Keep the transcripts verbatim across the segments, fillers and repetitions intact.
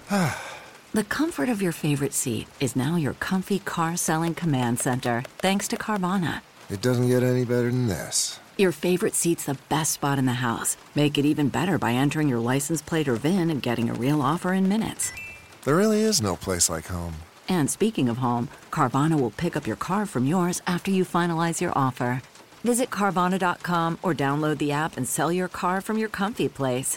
The comfort of your favorite seat is now your comfy car selling command center, thanks to Carvana. It doesn't get any better than this. Your favorite seat's the best spot in the house. Make it even better by entering your license plate or V I N and getting a real offer in minutes. There really is no place like home. And speaking of home, Carvana will pick up your car from yours after you finalize your offer. Visit Carvana dot com or download the app and sell your car from your comfy place.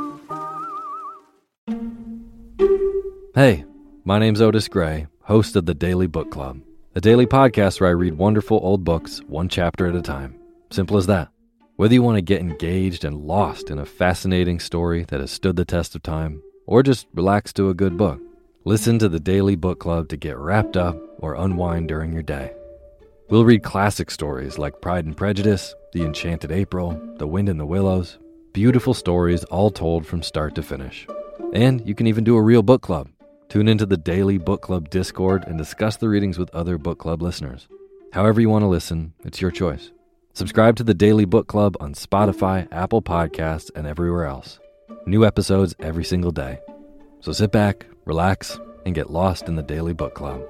Hey, my name's Otis Gray, host of the Daily Book Club, a daily podcast where I read wonderful old books one chapter at a time. Simple as that. Whether you want to get engaged and lost in a fascinating story that has stood the test of time, or just relax to a good book, listen to the Daily Book Club to get wrapped up or unwind during your day. We'll read classic stories like Pride and Prejudice, The Enchanted April, The Wind in the Willows, beautiful stories all told from start to finish. And you can even do a real book club. Tune into the Daily Book Club Discord and discuss the readings with other book club listeners. However you want to listen, it's your choice. Subscribe to the Daily Book Club on Spotify, Apple Podcasts, and everywhere else. New episodes every single day. So sit back, relax, and get lost in the Daily Book Club.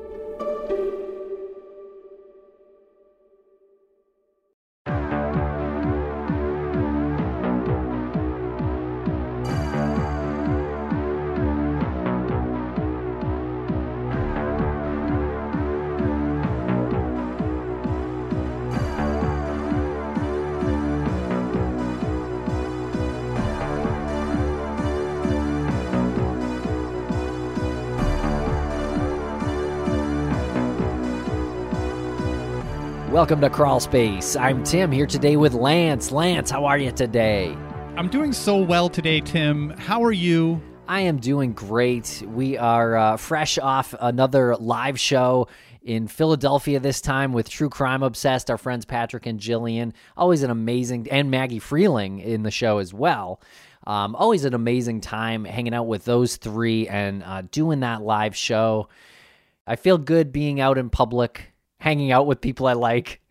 Welcome to Crawl Space. I'm Tim here today with Lance. Lance, how are you today? I'm doing so well today, Tim. How are you? I am doing great. We are uh, fresh off another live show in Philadelphia this time with True Crime Obsessed, our friends Patrick and Jillian. Always an amazing, and Maggie Freeling in the show as well. Um, always an amazing time hanging out with those three and uh, doing that live show. I feel good being out in public, hanging out with people I like.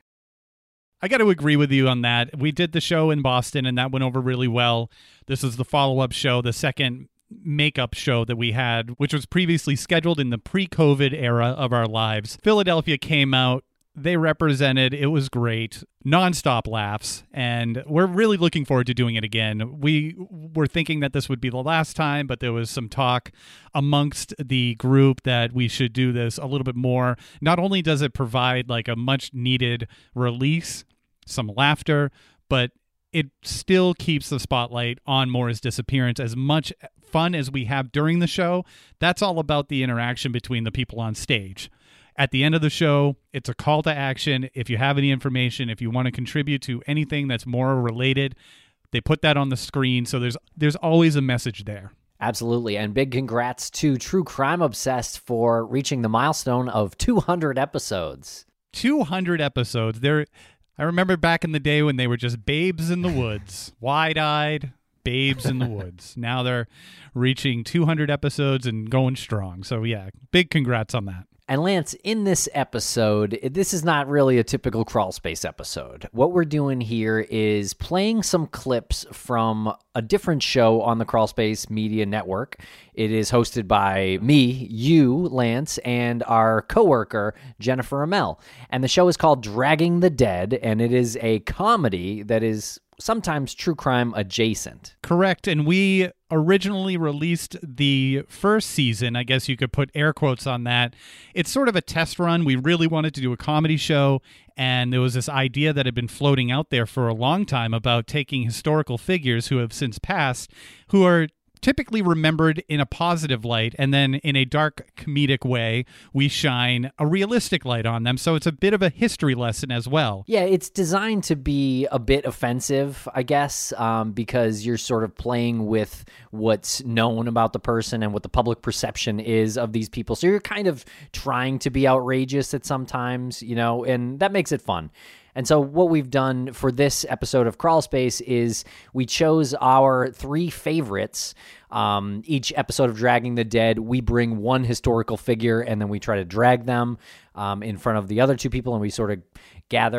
I got to agree with you on that. We did the show in Boston, and that went over really well. This is the follow-up show, the second makeup show that we had, which was previously scheduled in the pre-COVID era of our lives. Philadelphia came out. They represented. It was great. Nonstop laughs. And we're really looking forward to doing it again. We were thinking that this would be the last time, but there was some talk amongst the group that we should do this a little bit more. Not only does it provide like a much needed release, some laughter, but it still keeps the spotlight on Maura's disappearance. As much fun as we have during the show, that's all about the interaction between the people on stage. At the end of the show, it's a call to action. If you have any information, if you want to contribute to anything that's Maura related, they put that on the screen. So there's there's always a message there. Absolutely. And big congrats to True Crime Obsessed for reaching the milestone of two hundred episodes. two hundred episodes. They're, I remember back in the day when they were just babes in the woods, wide-eyed babes in the woods. Now they're reaching two hundred episodes and going strong. So yeah, big congrats on that. And Lance, in this episode, this is not really a typical Crawl Space episode. What we're doing here is playing some clips from a different show on the Crawl Space Media Network. It is hosted by me, you, Lance, and our coworker, Jennifer Amell. And the show is called Dragging the Dead, and it is a comedy that is sometimes true crime adjacent. Correct. And we originally released the first season. I guess you could put air quotes on that. It's sort of a test run. We really wanted to do a comedy show. And there was this idea that had been floating out there for a long time about taking historical figures who have since passed, who are typically remembered in a positive light, and then in a dark comedic way, we shine a realistic light on them. So it's a bit of a history lesson as well. Yeah, it's designed to be a bit offensive, I guess, um, because you're sort of playing with what's known about the person and what the public perception is of these people. So you're kind of trying to be outrageous at sometimes, you know, and that makes it fun. And so what we've done for this episode of Crawl Space is we chose our three favorites. Um, each episode of Dragging the Dead, we bring one historical figure and then we try to drag them um, in front of the other two people, and we sort of gather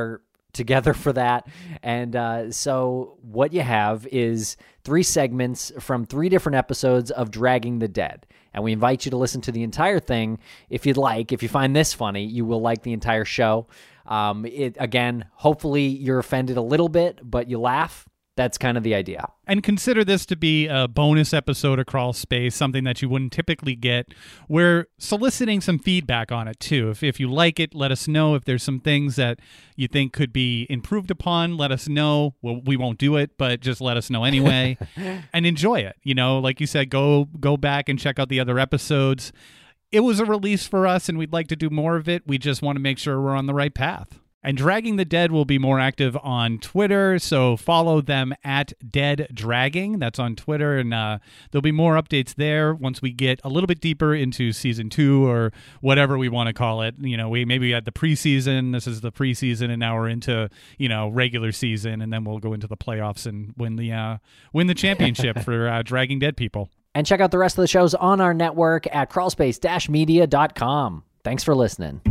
together for that. And uh, so what you have is three segments from three different episodes of Dragging the Dead. And we invite you to listen to the entire thing if you'd like. If you find this funny, you will like the entire show. Um, it again, hopefully you're offended a little bit, but you laugh. That's kind of the idea. And consider this to be a bonus episode of Crawl Space, something that you wouldn't typically get. We're soliciting some feedback on it, too. If if you like it, let us know. If there's some things that you think could be improved upon, let us know. Well, we won't do it, but just let us know anyway. And enjoy it. You know, like you said, go go back and check out the other episodes. It was a release for us, and we'd like to do more of it. We just want to make sure we're on the right path. And Dragging the Dead will be more active on Twitter, so follow them at Dead Dragging. That's on Twitter, and uh, there'll be more updates there once we get a little bit deeper into season two or whatever we want to call it. You know, we maybe we had the preseason. This is the preseason, and now we're into you know regular season, and then we'll go into the playoffs and win the uh, win the championship for uh, Dragging Dead people. And check out the rest of the shows on our network at crawl space dash media dot com. Thanks for listening.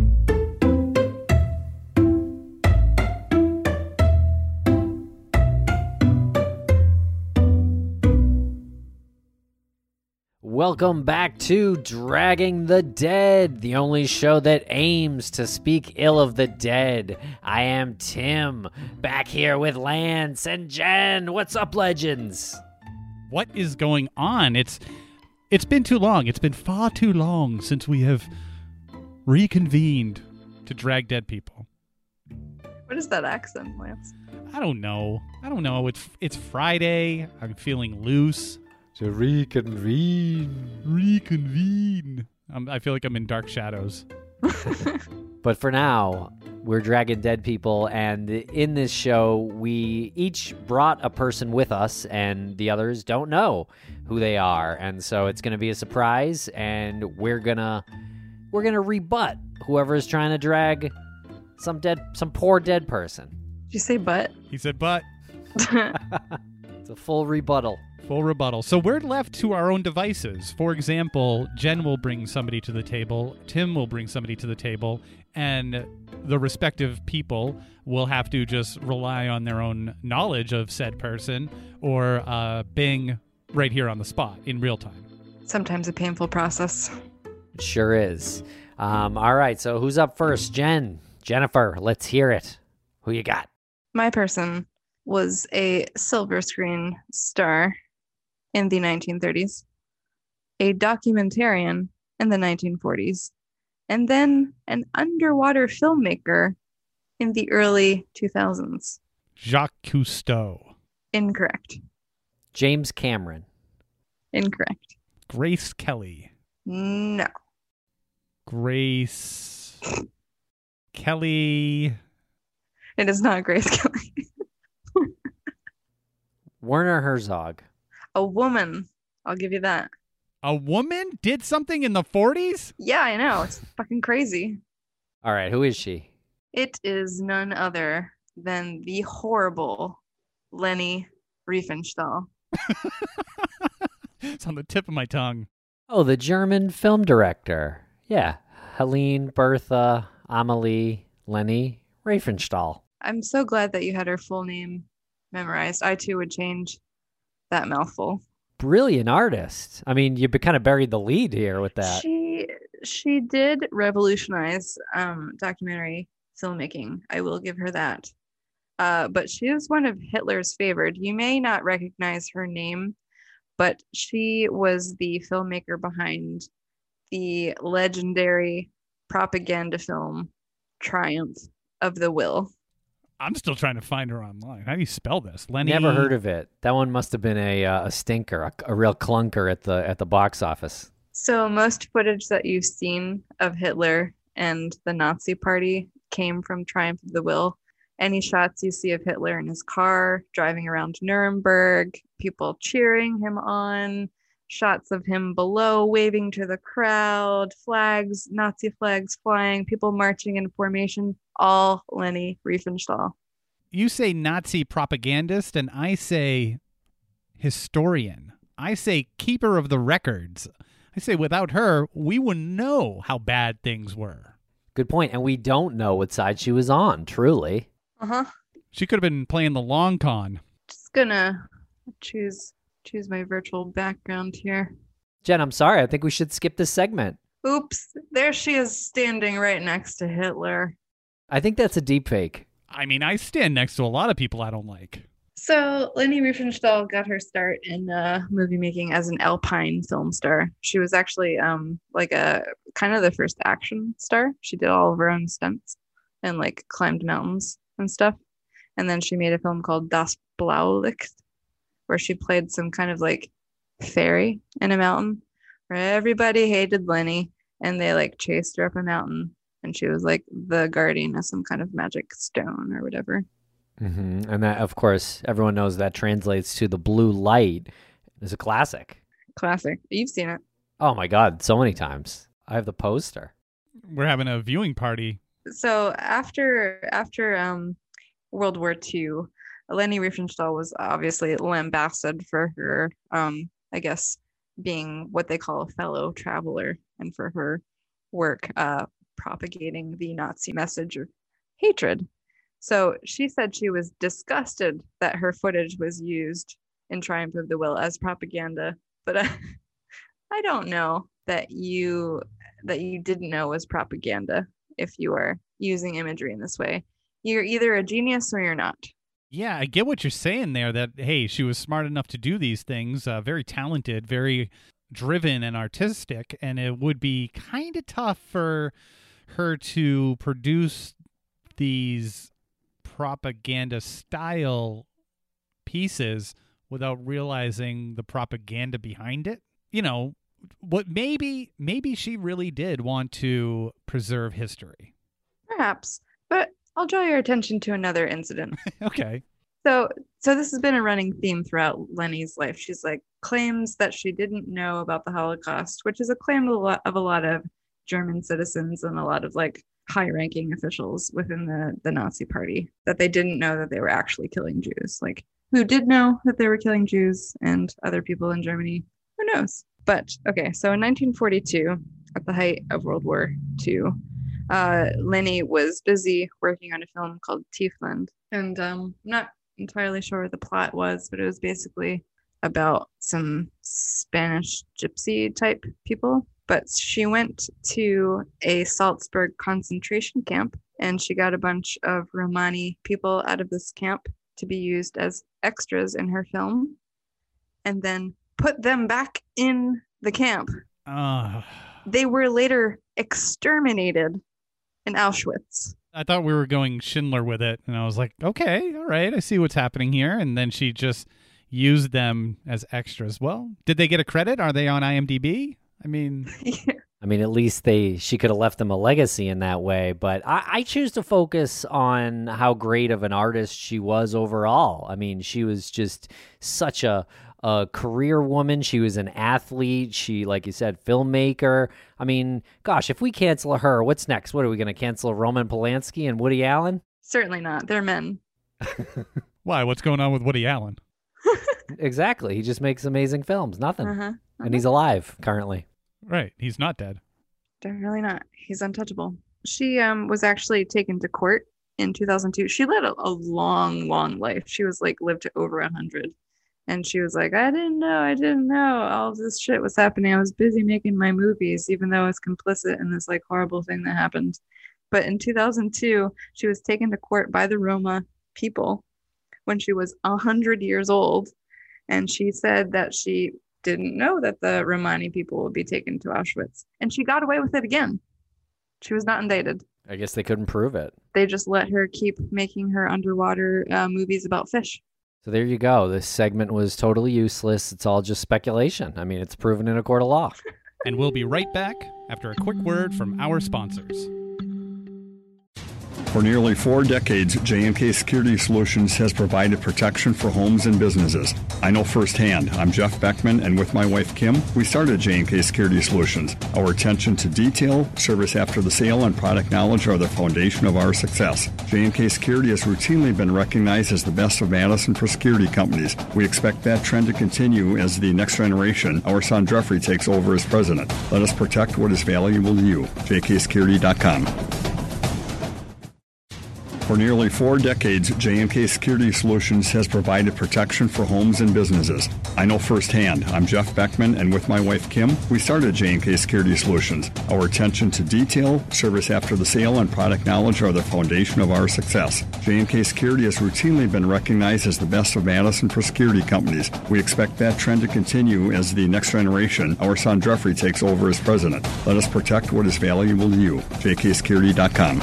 Welcome back to Dragging the Dead, the only show that aims to speak ill of the dead. I am Tim, back here with Lance and Jen. What's up, legends? What is going on? It's it's been too long. It's been far too long since we have reconvened to drag dead people. What is that accent, Lance? I don't know. I don't know. It's it's Friday. I'm feeling loose. To reconvene. Reconvene. Um, I feel like I'm in Dark Shadows. But for now, we're dragging dead people, and in this show, we each brought a person with us, and the others don't know who they are, and so it's going to be a surprise, and we're gonna we're gonna rebut whoever is trying to drag some dead, some poor dead person. Did you say butt? He said, but It's a full rebuttal. full rebuttal. So we're left to our own devices. For example, Jen will bring somebody to the table, Tim will bring somebody to the table, and the respective people will have to just rely on their own knowledge of said person or uh, Bing right here on the spot in real time. Sometimes a painful process. It sure is. Um, all right, so who's up first? Jen, Jennifer, let's hear it. Who you got? My person was a silver screen star in the nineteen thirties, a documentarian in the nineteen forties, and then an underwater filmmaker in the early two thousands. Jacques Cousteau. Incorrect. James Cameron. Incorrect. Grace Kelly. No. Grace Kelly. It is not Grace Kelly. Werner Herzog. A woman. I'll give you that. A woman did something in the forties? Yeah, I know. It's fucking crazy. All right, who is she? It is none other than the horrible Leni Riefenstahl. It's on the tip of my tongue. Oh, the German film director. Yeah, Helene, Bertha, Amelie, Leni Riefenstahl. I'm so glad that you had her full name memorized. I too would change that mouthful. Brilliant artist. I mean, you kind of buried the lead here with that. She she did revolutionize um, documentary filmmaking. I will give her that. Uh, but she is one of Hitler's favored. You may not recognize her name, but she was the filmmaker behind the legendary propaganda film Triumph of the Will. I'm still trying to find her online. How do you spell this? Lenny? Never heard of it. That one must have been a uh, a stinker, a, a real clunker at the at the box office. So most footage that you've seen of Hitler and the Nazi Party came from Triumph of the Will. Any shots you see of Hitler in his car, driving around Nuremberg, people cheering him on, shots of him below, waving to the crowd, flags, Nazi flags flying, people marching in formation, all Leni Riefenstahl. You say Nazi propagandist, and I say historian. I say keeper of the records. I say without her, we wouldn't know how bad things were. Good point. And we don't know what side she was on, truly. Uh-huh. She could have been playing the long con. Just gonna choose choose my virtual background here. Jen, I'm sorry. I think we should skip this segment. Oops, there she is standing right next to Hitler. I think that's a deep fake. I mean, I stand next to a lot of people I don't like. So Leni Riefenstahl got her start in uh, movie making as an Alpine film star. She was actually um like a kind of the first action star. She did all of her own stunts and like climbed mountains and stuff. And then she made a film called Das Blaulicht, where she played some kind of like fairy in a mountain where everybody hated Leni and they like chased her up a mountain and she was like the guardian of some kind of magic stone or whatever. Mm-hmm. And that, of course, everyone knows that translates to the blue light. It's a classic. Classic. You've seen it. Oh my God, so many times. I have the poster. We're having a viewing party. So after after um World War Two, Leni Riefenstahl was obviously lambasted for her um I guess being what they call a fellow traveler and for her work uh propagating the Nazi message of hatred. So she said she was disgusted that her footage was used in Triumph of the Will as propaganda, but uh, I don't know that you that you didn't know was propaganda if you are using imagery in this way. You're either a genius or you're not. Yeah, I get what you're saying there, that, hey, she was smart enough to do these things, uh, very talented, very driven and artistic, and it would be kind of tough for her to produce these propaganda style pieces without realizing the propaganda behind it. You know, what maybe maybe she really did want to preserve history. Perhaps, but I'll draw your attention to another incident. Okay. So so this has been a running theme throughout Leni's life. She's like claims that she didn't know about the Holocaust, which is a claim of a lot of a lot of German citizens and a lot of like high-ranking officials within the, the Nazi party, that they didn't know that they were actually killing Jews. Like, who did know that they were killing Jews and other people in Germany? Who knows? But, okay, so in nineteen forty-two, at the height of World War Two, uh, Leni was busy working on a film called Tiefland. And um, I'm not entirely sure what the plot was, but it was basically about some Spanish gypsy type people. But she went to a Salzburg concentration camp and she got a bunch of Romani people out of this camp to be used as extras in her film and then put them back in the camp. Uh, they were later exterminated in Auschwitz. I thought we were going Schindler with it, and I was like, okay, all right, I see what's happening here. And then she just used them as extras. Well, did they get a credit? Are they on I M D B? I mean, Yeah. I mean, at least they she could have left them a legacy in that way. But I, I choose to focus on how great of an artist she was overall. I mean, she was just such a, a career woman. She was an athlete. She, like you said, filmmaker. I mean, gosh, if we cancel her, what's next? What are we going to cancel? Roman Polanski and Woody Allen? Certainly not. They're men. why? What's going on with Woody Allen? Exactly. He just makes amazing films. Nothing. Uh-huh. Uh-huh. And he's alive currently. Right. He's not dead. Definitely not. He's untouchable. She um was actually taken to court in two thousand two. She led a, a long, long life. She was like lived to over a hundred. And she was like, I didn't know, I didn't know all this shit was happening. I was busy making my movies, even though I was complicit in this like horrible thing that happened. But in two thousand two, she was taken to court by the Roma people when she was a hundred years old. And she said that she didn't know that the Romani people would be taken to Auschwitz. And she got away with it again. She was not indicted. I guess they couldn't prove it. They just let her keep making her underwater uh, movies about fish. So there you go. This segment was totally useless. It's all just speculation. I mean, it's proven in a court of law. And we'll be right back after a quick word from our sponsors. For nearly four decades, J and K Security Solutions has provided protection for homes and businesses. I know firsthand. I'm Jeff Beckman, and with my wife, Kim, we started J and K Security Solutions. Our attention to detail, service after the sale, and product knowledge are the foundation of our success. J and K Security has routinely been recognized as the best of Madison for security companies. We expect that trend to continue as the next generation, our son Jeffrey, takes over as president. Let us protect what is valuable to you. J K security dot com. For nearly four decades, J M K Security Solutions has provided protection for homes and businesses. I know firsthand. I'm Jeff Beckman, and with my wife Kim, we started J M K Security Solutions. Our attention to detail, service after the sale, and product knowledge are the foundation of our success. J M K Security has routinely been recognized as the best of Madison for security companies. We expect that trend to continue as the next generation, our son Jeffrey, takes over as president. Let us protect what is valuable to you. J K security dot com.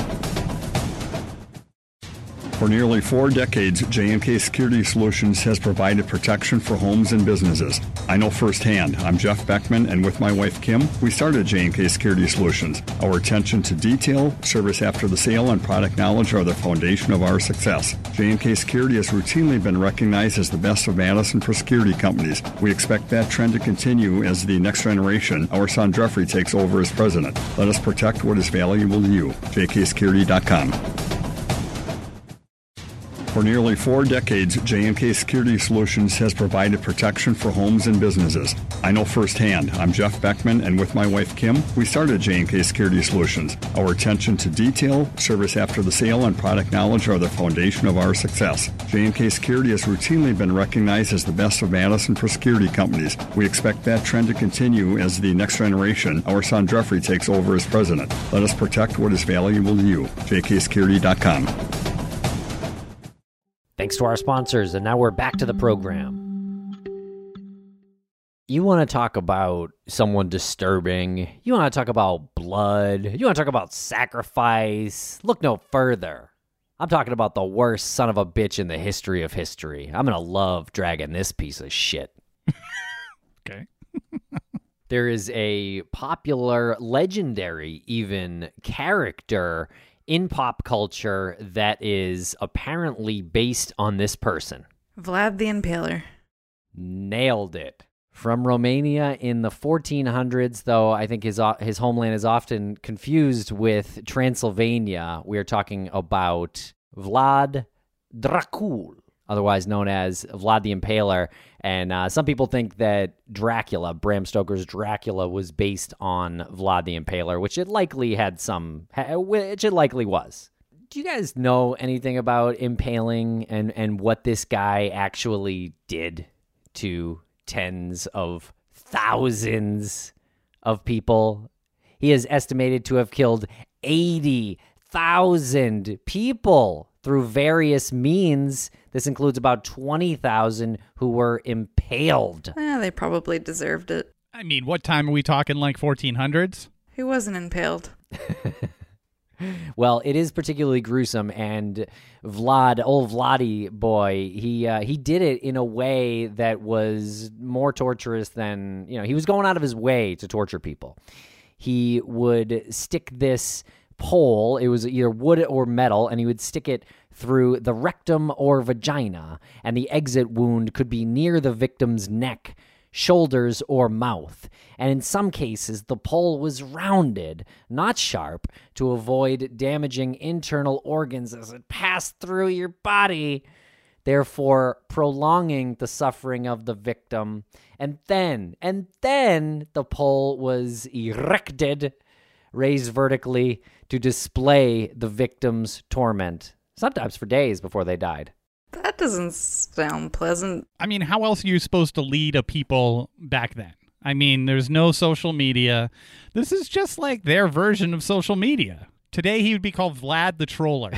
For nearly four decades, J M K Security Solutions has provided protection for homes and businesses. I know firsthand. I'm Jeff Beckman, and with my wife Kim, we started J M K Security Solutions. Our attention to detail, service after the sale, and product knowledge are the foundation of our success. J M K Security has routinely been recognized as the best of Madison for security companies. We expect that trend to continue as the next generation, our son Jeffrey, takes over as president. Let us protect what is valuable to you. J K security dot com. For nearly four decades, J M K Security Solutions has provided protection for homes and businesses. I know firsthand. I'm Jeff Beckman, and with my wife Kim, we started J M K Security Solutions. Our attention to detail, service after the sale, and product knowledge are the foundation of our success. J M K Security has routinely been recognized as the best of Madison for security companies. We expect that trend to continue as the next generation, our son Jeffrey, takes over as president. Let us protect what is valuable to you. J K security dot com. Thanks to our sponsors, and now we're back to the program. You want to talk about someone disturbing, you want to talk about blood, you want to talk about sacrifice, look no further. I'm talking about the worst son of a bitch in the history of history. I'm going to love dragging this piece of shit. Okay. There is a popular, legendary even, character in pop culture that is apparently based on this person. Vlad the Impaler. Nailed it. From Romania in the fourteen hundreds, though I think his his homeland is often confused with Transylvania, we are talking about Vlad Dracul, otherwise known as Vlad the Impaler. And uh, some people think that Dracula, Bram Stoker's Dracula, was based on Vlad the Impaler, which it likely had some, which it likely was. Do you guys know anything about impaling and, and what this guy actually did to tens of thousands of people? He is estimated to have killed eighty thousand people through various means. This includes about twenty thousand who were impaled. Eh, they probably deserved it. I mean, what time are we talking, like fourteen hundreds? Who wasn't impaled? Well, it is particularly gruesome, and Vlad, old Vladdy boy, he uh, he did it in a way that was more torturous than, you know, he was going out of his way to torture people. He would stick this pole, it was either wood or metal, and he would stick it through the rectum or vagina, and the exit wound could be near the victim's neck, shoulders, or mouth. And in some cases, the pole was rounded, not sharp, to avoid damaging internal organs as it passed through your body, therefore prolonging the suffering of the victim. And then, and then the pole was erected, raised vertically, to display the victim's torment, sometimes for days before they died. That doesn't sound pleasant. I mean, how else are you supposed to lead a people back then? I mean, there's no social media. This is just like their version of social media. Today, he would be called Vlad the Troller.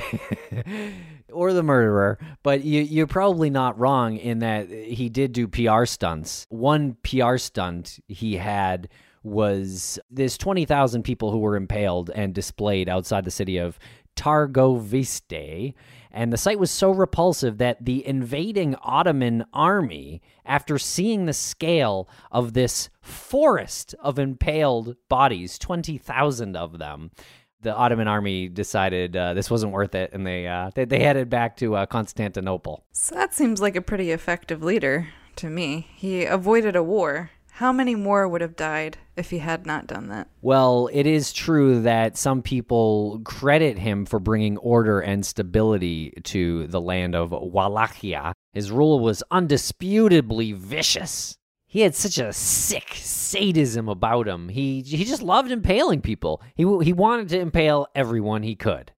Or the murderer. But you, you're probably not wrong in that he did do P R stunts. One P R stunt he had was there's twenty thousand people who were impaled and displayed outside the city of Targoviste, and the sight was so repulsive that the invading Ottoman army, after seeing the scale of this forest of impaled bodies, twenty thousand of them, the Ottoman army decided uh, this wasn't worth it, and they uh, they, they headed back to uh, Constantinople. So that seems like a pretty effective leader to me. He avoided a war. How many more would have died if he had not done that? Well, it is true that some people credit him for bringing order and stability to the land of Wallachia. His rule was undisputably vicious. He had such a sick sadism about him. He he just loved impaling people. He he wanted to impale everyone he could.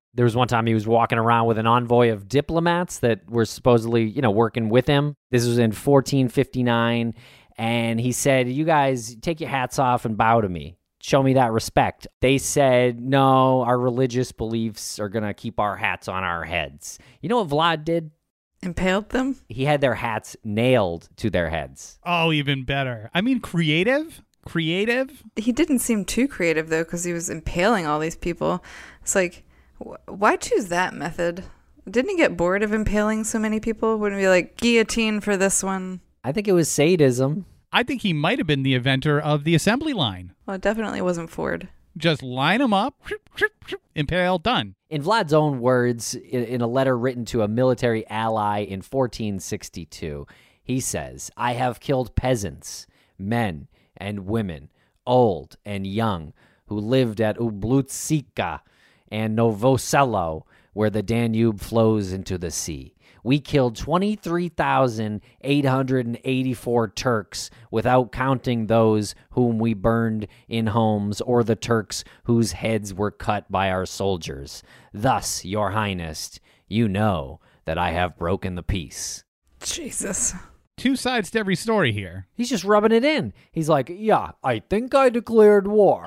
There was one time he was walking around with an envoy of diplomats that were supposedly, you know, working with him. This was in fourteen fifty-nine, and he said, you guys take your hats off and bow to me. Show me that respect. They said, no, our religious beliefs are going to keep our hats on our heads. You know what Vlad did? Impaled them? He had their hats nailed to their heads. Oh, even better. I mean, creative? Creative? He didn't seem too creative, though, because he was impaling all these people. It's like, wh- why choose that method? Didn't he get bored of impaling so many people? Wouldn't he be like, guillotine for this one? I think it was sadism. I think he might have been the inventor of the assembly line. Well, it definitely wasn't Ford. Just line them up, impale, done. In Vlad's own words, in, in a letter written to a military ally in fourteen sixty-two, he says, I have killed peasants, men and women, old and young, who lived at Ublutsika and Novoselo, where the Danube flows into the sea. We killed twenty-three thousand eight hundred eighty-four Turks without counting those whom we burned in homes or the Turks whose heads were cut by our soldiers. Thus, Your Highness, you know that I have broken the peace. Jesus. Two sides to every story here. He's just rubbing it in. He's like, yeah, I think I declared war.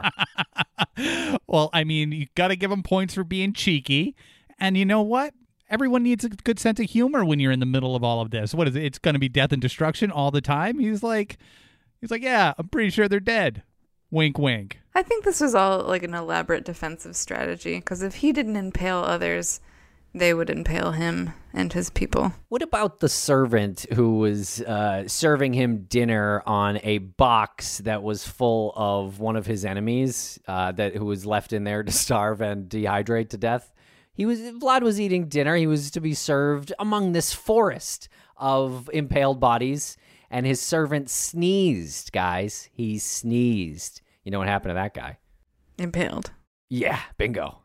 Well, I mean, you got to give him points for being cheeky. And you know what? Everyone needs a good sense of humor when you're in the middle of all of this. What is it? It's going to be death and destruction all the time. He's like, he's like, yeah, I'm pretty sure they're dead. Wink, wink. I think this was all like an elaborate defensive strategy, because if he didn't impale others, they would impale him and his people. What about the servant who was uh, serving him dinner on a box that was full of one of his enemies, uh, that who was left in there to starve and dehydrate to death? He was Vlad was eating dinner. He was to be served among this forest of impaled bodies, and his servant sneezed, guys. He sneezed. You know what happened to that guy? Impaled. Yeah, bingo.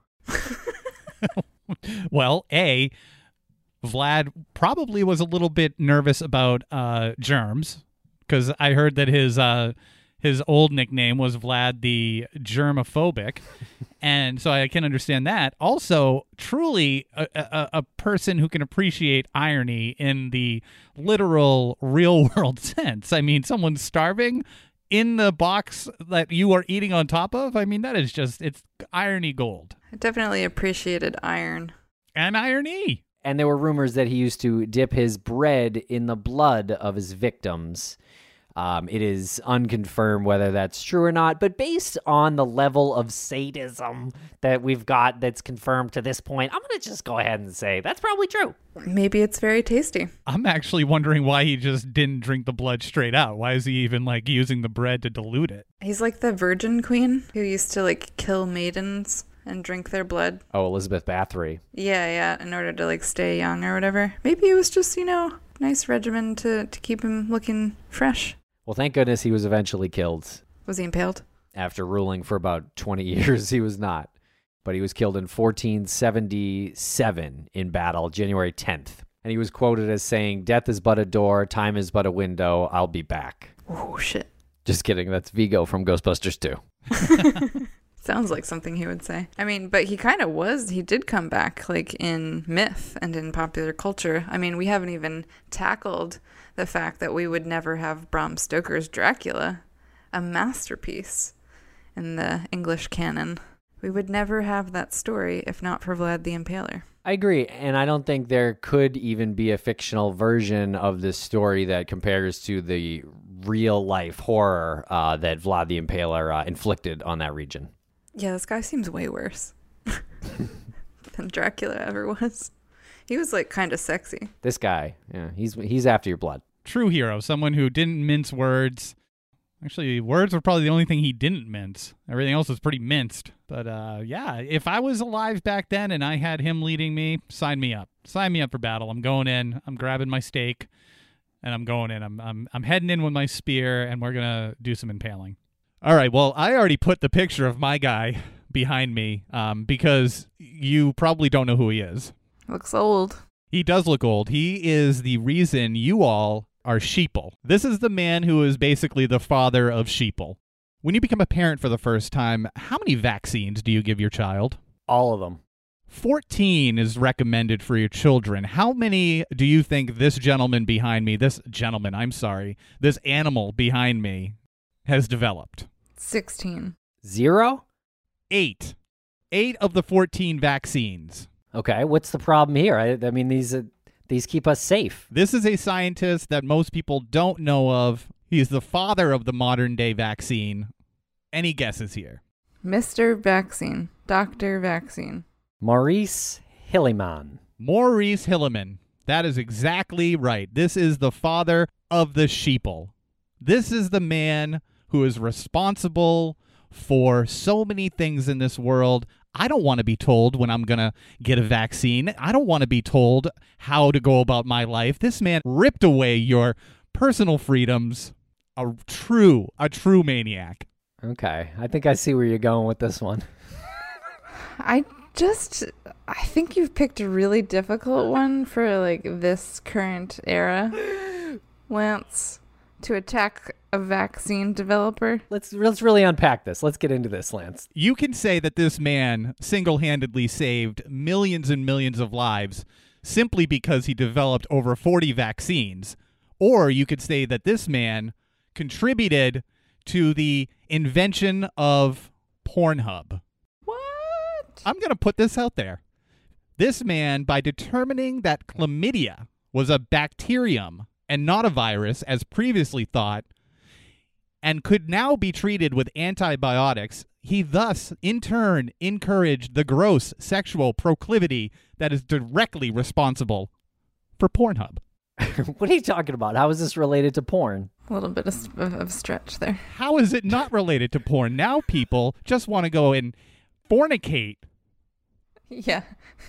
Well, A, Vlad probably was a little bit nervous about uh, germs, because I heard that his uh, his old nickname was Vlad the Germophobic, and so I can understand that. Also, truly a, a, a person who can appreciate irony in the literal, real-world sense. I mean, someone's starving in the box that you are eating on top of. I mean, that is just, it's irony gold. I definitely appreciated iron. And irony. And there were rumors that he used to dip his bread in the blood of his victims. Um, it is unconfirmed whether that's true or not, but based on the level of sadism that we've got that's confirmed to this point, I'm going to just go ahead and say that's probably true. Maybe it's very tasty. I'm actually wondering why he just didn't drink the blood straight out. Why is he even like using the bread to dilute it? He's like the virgin queen who used to like kill maidens and drink their blood. Oh, Elizabeth Bathory. Yeah, yeah, in order to like stay young or whatever. Maybe it was just, you know, nice regimen to, to keep him looking fresh. Well, thank goodness he was eventually killed. Was he impaled? After ruling for about twenty years, he was not. But he was killed in fourteen seventy-seven in battle, January tenth. And he was quoted as saying, "Death is but a door, time is but a window, I'll be back." Oh, shit. Just kidding. That's Vigo from Ghostbusters two. Sounds like something he would say. I mean, but he kind of was. He did come back, like, in myth and in popular culture. I mean, we haven't even tackled the fact that we would never have Bram Stoker's Dracula, a masterpiece in the English canon. We would never have that story if not for Vlad the Impaler. I agree, and I don't think there could even be a fictional version of this story that compares to the real-life horror uh, that Vlad the Impaler uh, inflicted on that region. Yeah, this guy seems way worse than Dracula ever was. He was, like, kind of sexy. This guy, yeah, he's he's after your blood. True hero, someone who didn't mince words. Actually, words were probably the only thing he didn't mince. Everything else was pretty minced. But, uh, yeah, if I was alive back then and I had him leading me, sign me up. Sign me up for battle. I'm going in. I'm grabbing my stake, and I'm going in. I'm I'm I'm heading in with my spear, and we're going to do some impaling. All right, well, I already put the picture of my guy behind me um, because you probably don't know who he is. Looks old. He does look old. He is the reason you all are sheeple. This is the man who is basically the father of sheeple. When you become a parent for the first time, how many vaccines do you give your child? All of them. fourteen is recommended for your children. How many do you think this gentleman behind me, this gentleman, I'm sorry, this animal behind me has developed? sixteen. Zero? Eight. Eight of the fourteen vaccines. Okay, what's the problem here? I, I mean, these uh, these keep us safe. This is a scientist that most people don't know of. He's the father of the modern day vaccine. Any guesses here? Mister Vaccine. Doctor Vaccine. Maurice Hilleman. Maurice Hilleman. That is exactly right. This is the father of the sheeple. This is the man who is responsible for so many things in this world. I don't want to be told when I'm going to get a vaccine. I don't want to be told how to go about my life. This man ripped away your personal freedoms. A true, a true maniac. Okay, I think I see where you're going with this one. I just, I think you've picked a really difficult one for like this current era, Lance, to attack a vaccine developer. Let's let's really unpack this. Let's get into this, Lance. You can say that this man single-handedly saved millions and millions of lives simply because he developed over forty vaccines. Or you could say that this man contributed to the invention of Pornhub. What? I'm going to put this out there. This man, by determining that chlamydia was a bacterium and not a virus, as previously thought, and could now be treated with antibiotics, he thus, in turn, encouraged the gross sexual proclivity that is directly responsible for Pornhub. What are you talking about? How is this related to porn? A little bit of, of stretch there. How is it not related to porn? Now people just want to go and fornicate. Yeah.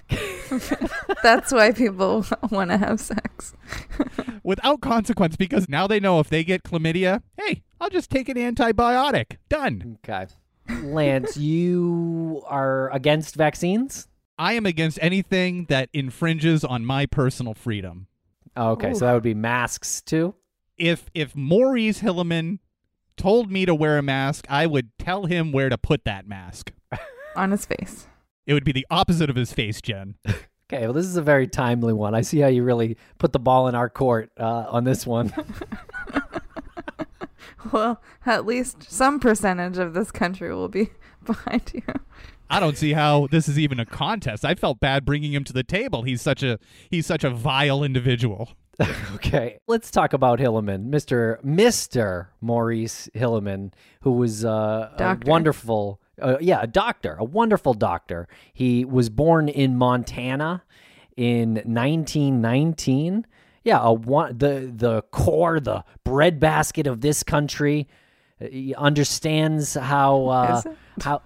That's why people want to have sex. Without consequence, because now they know if they get chlamydia, hey, I'll just take an antibiotic. Done. Okay. Lance, you are against vaccines? I am against anything that infringes on my personal freedom. Oh, okay, Ooh. so that would be masks too? If if Maurice Hilleman told me to wear a mask, I would tell him where to put that mask. On his face. It would be the opposite of his face, Jen. Okay, well, this is a very timely one. I see how you really put the ball in our court uh, on this one. Well, at least some percentage of this country will be behind you. I don't see how this is even a contest. I felt bad bringing him to the table. He's such a he's such a vile individual. Okay, let's talk about Hilleman, Mister Mister Maurice Hilleman, who was uh, a Doctor. wonderful, uh, yeah, a doctor, a wonderful doctor. He was born in Montana in nineteen nineteen. Yeah, a one, the the core, the breadbasket of this country. He understands how uh, Is it? how.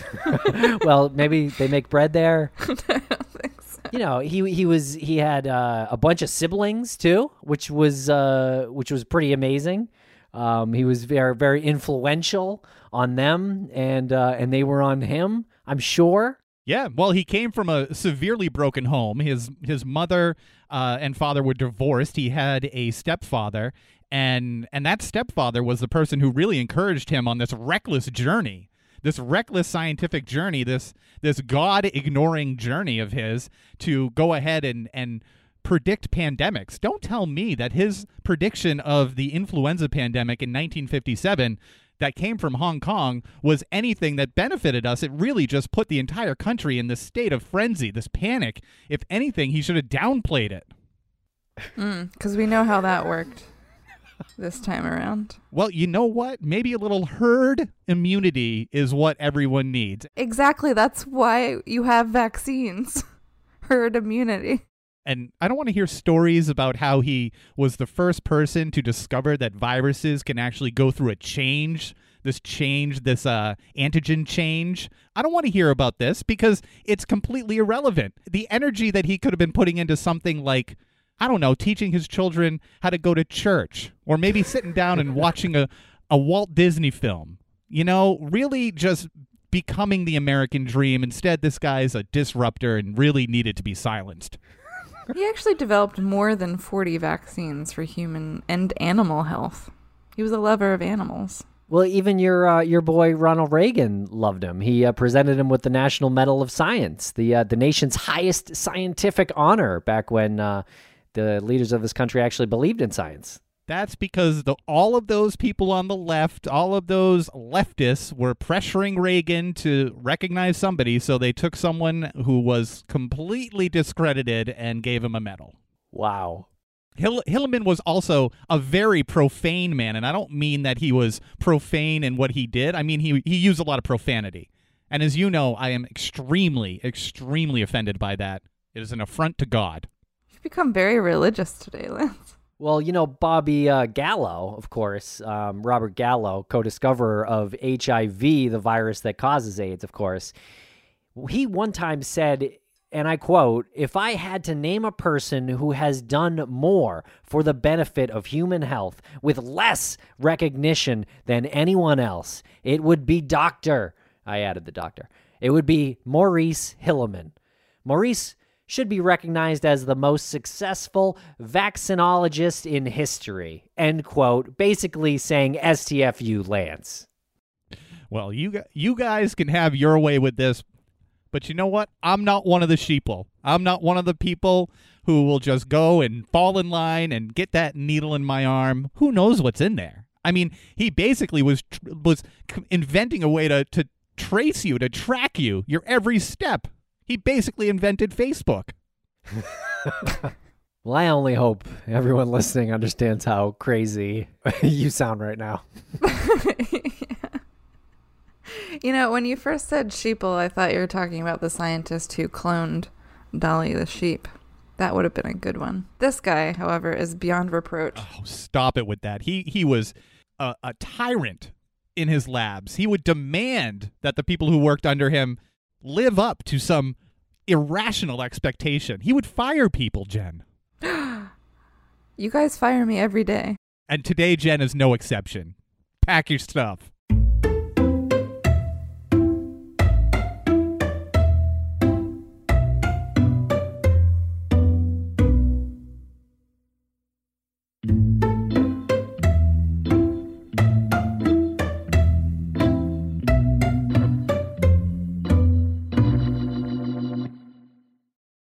Well, maybe they make bread there. I don't think so. You know, he he was he had uh, a bunch of siblings too, which was uh, which was pretty amazing. Um, he was very very influential on them, and uh, and they were on him, I'm sure. Yeah, well, he came from a severely broken home. His his mother uh, and father were divorced. He had a stepfather, and and that stepfather was the person who really encouraged him on this reckless journey. This reckless scientific journey, this this God-ignoring journey of his to go ahead and, and predict pandemics. Don't tell me that his prediction of the influenza pandemic in nineteen fifty-seven that came from Hong Kong was anything that benefited us. It really just put the entire country in this state of frenzy, this panic. If anything, he should have downplayed it. Because we know how that worked this time around. Well, you know what? Maybe a little herd immunity is what everyone needs. Exactly. That's why you have vaccines. Herd immunity. And I don't want to hear stories about how he was the first person to discover that viruses can actually go through a change, this change, this uh, antigen change. I don't want to hear about this because it's completely irrelevant. The energy that he could have been putting into something like, I don't know, teaching his children how to go to church, or maybe sitting down and watching a, a Walt Disney film. You know, really just becoming the American dream. Instead, this guy's a disruptor and really needed to be silenced. He actually developed more than forty vaccines for human and animal health. He was a lover of animals. Well, even your uh, your boy Ronald Reagan loved him. He uh, presented him with the National Medal of Science, the uh, the nation's highest scientific honor, back when uh, the leaders of this country actually believed in science. That's because the, all of those people on the left, all of those leftists were pressuring Reagan to recognize somebody, so they took someone who was completely discredited and gave him a medal. Wow. Hill- Hillerman was also a very profane man, and I don't mean that he was profane in what he did. I mean he he used a lot of profanity. And as you know, I am extremely, extremely offended by that. It is an affront to God. You've become very religious today, Lance. Well, you know, Bobby uh, Gallo, of course, um, Robert Gallo, co-discoverer of H I V, the virus that causes AIDS, of course, he one time said, and I quote, "If I had to name a person who has done more for the benefit of human health with less recognition than anyone else, it would be Doctor" I added the doctor. "It would be Maurice Hillerman. Maurice should be recognized as the most successful vaccinologist in history," end quote, basically saying S T F U, Lance. Well, you you guys can have your way with this, but you know what? I'm not one of the sheeple. I'm not one of the people who will just go and fall in line and get that needle in my arm. Who knows what's in there? I mean, he basically was was inventing a way to, to trace you, to track you, your every step. He basically invented Facebook. Well, I only hope everyone listening understands how crazy you sound right now. Yeah. You know, when you first said sheeple, I thought you were talking about the scientist who cloned Dolly the sheep. That would have been a good one. This guy, however, is beyond reproach. Oh, stop it with that. He he was a, a tyrant in his labs. He would demand that the people who worked under him live up to some irrational expectation. He would fire people, Jen. You guys fire me every day. And today, Jen, is no exception. Pack your stuff.